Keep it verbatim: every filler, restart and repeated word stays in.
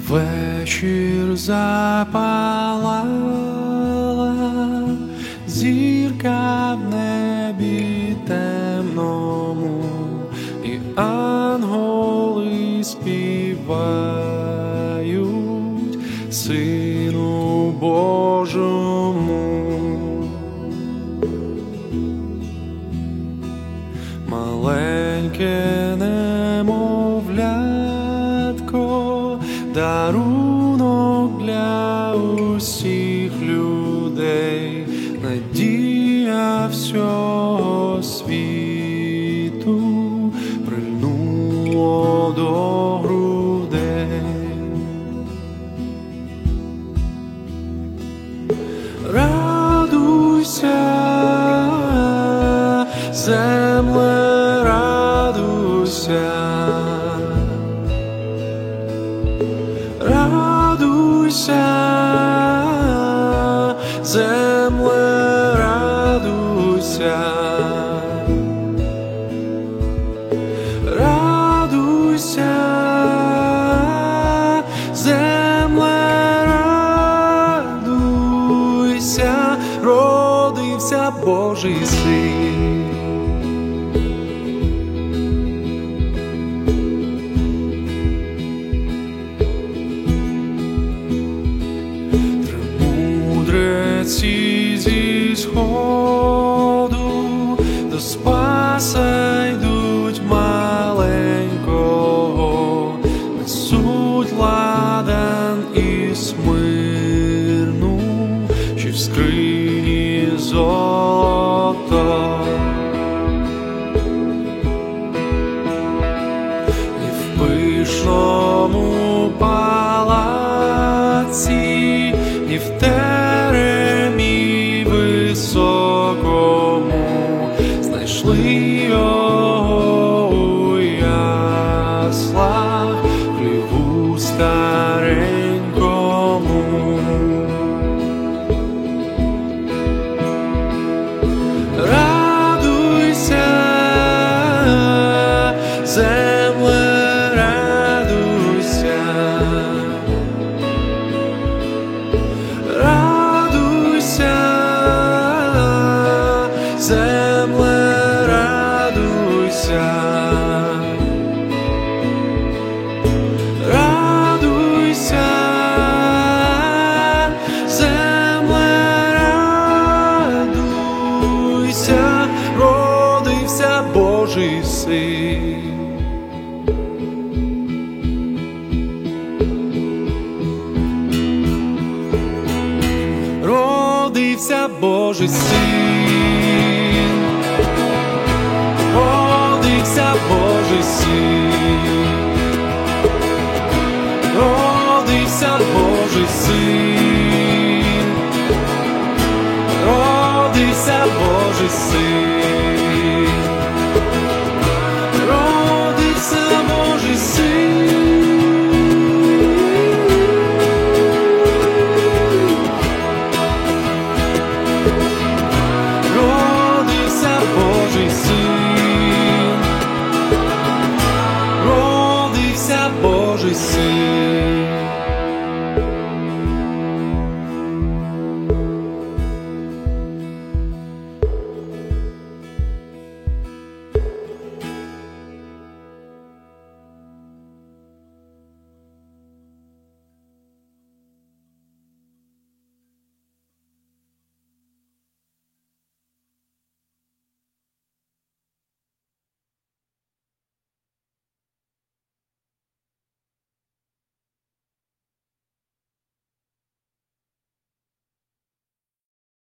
Вечір запалала, зірка в небі темному, і ангели співають Сину Божому. Маленьке немовлятко, дарунок для усіх людей, надія всього світу прильнуло до грудей. Радуйся, земле, радуйся, радуйся, земле, радуйся, радуйся, земле, радуйся, родився Божий Син. Мудреці зі сходу до Спаса йдуть маленького, несуть ладан і смирну, що в скрині золото. І в пишному палаці, і в теремі високому знайшли його у яслах, в хліву старенькому. Радуйся, земле, радуйся, радуйся, земле, радуйся, радуйся, земле, радуйся, родився Божий Син. Родився Божий Син, родився Божий Син, родився Божий Син, родився Божий Син.